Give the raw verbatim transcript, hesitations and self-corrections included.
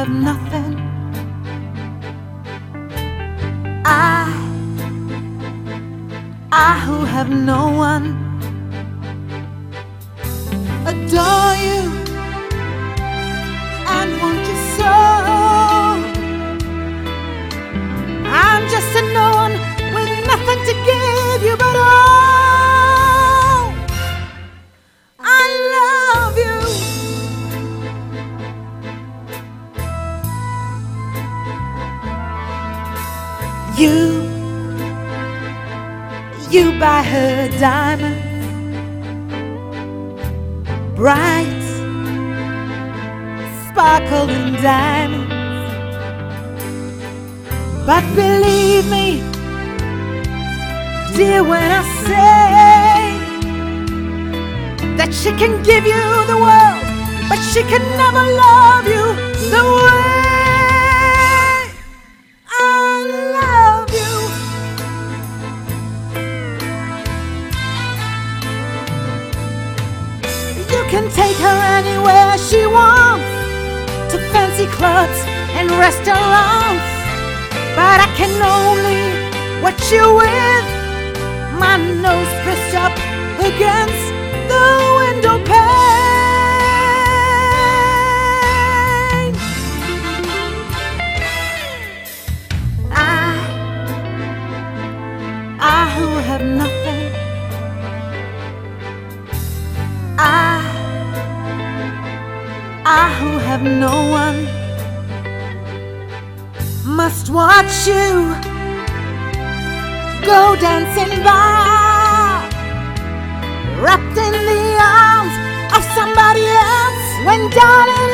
have nothing, I, I who have no one, adore you and want you so. I'm just a no one with nothing to give you but all. I love you. You, you buy her diamonds, bright, sparkling diamonds. But believe me, dear, when I say that she can give you the world, but she can never love you the way I love you. You can take her anywhere she wants, to fancy clubs and restaurants, but I can only watch you with my nose pressed up against the window pane. I, I who have nothing, I, I who have no one, must watch you go dancing by, wrapped in the arms of somebody else, when darling